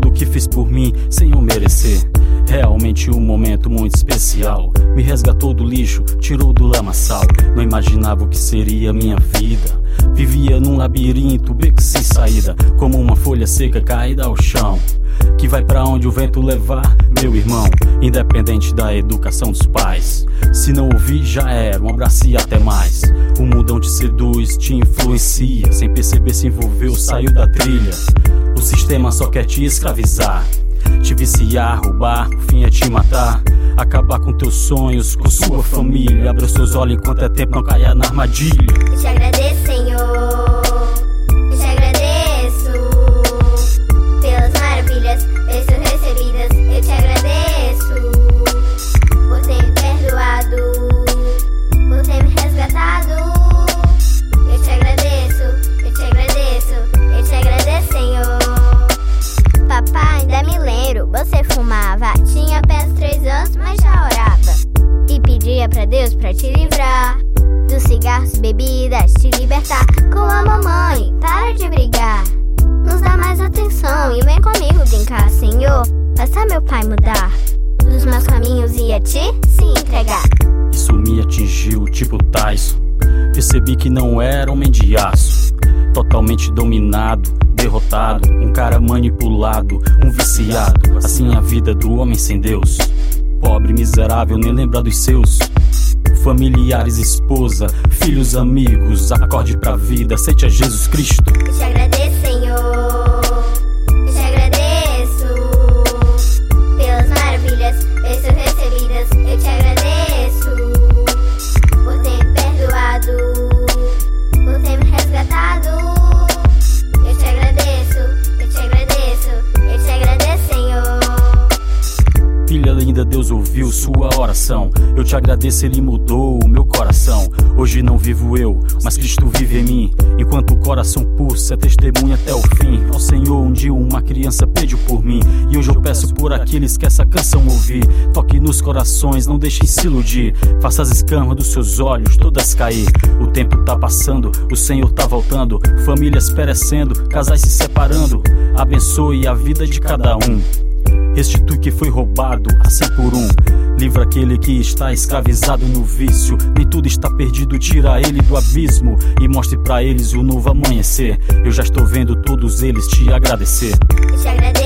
tudo que fez por mim sem eu merecer. Realmente um momento muito especial. Me resgatou do lixo, tirou do lamaçal. Não imaginava o que seria minha vida. Vivia num labirinto, beco sem saída, como uma folha seca caída ao chão, que vai pra onde o vento levar, meu irmão, independente da educação dos pais. Se não ouvir, já era, um abraço e até mais. O mundão te seduz, te influencia, sem perceber se envolveu, saiu da trilha. O sistema só quer te escravizar, te viciar, roubar, o fim é te matar. Acabar com teus sonhos, com sua família. Abra os seus olhos enquanto é tempo, não caia na armadilha. Eu te agradeço, Senhor. Eu te agradeço pelas maravilhas, bênçãos recebidas. Eu te agradeço por ter me perdoado, por ter me resgatado. Eu te agradeço, eu te agradeço, eu te agradeço, Senhor. Papai, ainda me lembro, você fumava. Tinha apenas 3 anos, mas já orava e pedia pra Deus pra te livrar dos cigarros e bebidas, te libertar. Com a mamãe, para de brigar, nos dá mais atenção e vem comigo brincar. Senhor, faça meu pai mudar dos meus caminhos e a ti se entregar. Isso me atingiu tipo Tyson. Percebi que não era homem de aço, totalmente dominado, derrotado, um cara manipulado, um viciado. Assim a vida do homem sem Deus. Pobre, miserável, nem lembra dos seus familiares, esposa, filhos, amigos. Acorde pra vida, aceite a Jesus Cristo. Eu te agradeço, Senhor. Eu te agradeço pelas maravilhas, bênçãos recebidas. Eu te agradeço por ter me perdoado, por ter me resgatado. Eu te agradeço, eu te agradeço, eu te agradeço, Senhor. Filha linda, Deus ouviu sua oração. Eu te agradeço, Ele mudou o meu coração. Hoje não vivo eu, mas Cristo vive em mim. Enquanto o coração pulsa, é testemunha até o fim. Ao Senhor um dia uma criança pediu por mim, e hoje eu peço por aqueles que essa canção ouvir. Toque nos corações, não deixem se iludir. Faça as escamas dos seus olhos todas cair. O tempo tá passando, o Senhor tá voltando. Famílias perecendo, casais se separando. Abençoe a vida de cada um. Restitui o que foi roubado a 100 por 1. Livra aquele que está escravizado no vício. Nem tudo está perdido, tira ele do abismo e mostre pra eles o novo amanhecer. Eu já estou vendo todos eles te agradecer. Eu te agradeço.